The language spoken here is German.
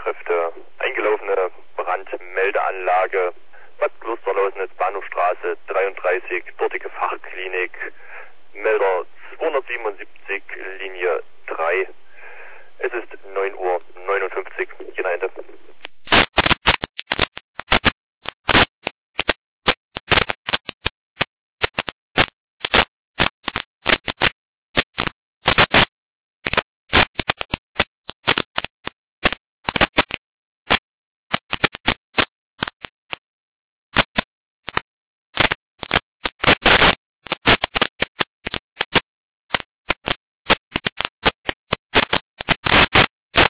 Rettungskräfte. Eingelaufene Brandmeldeanlage Bad Klosterlausnitz, Bahnhofstraße 33, dortige Fachklinik, Melder 277, Linie 3. Es ist 9:59 Uhr, Jena Ende.